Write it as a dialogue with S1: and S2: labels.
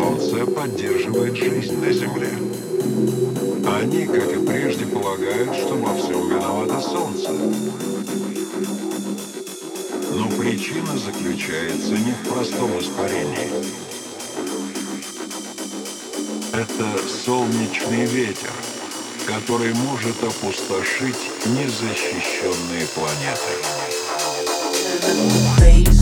S1: Солнце поддерживает жизнь на Земле. Они, как и прежде, полагают, что во всем виновато Солнце. Но причина заключается не в простом испарении. Это солнечный ветер, который может опустошить незащищенные планеты.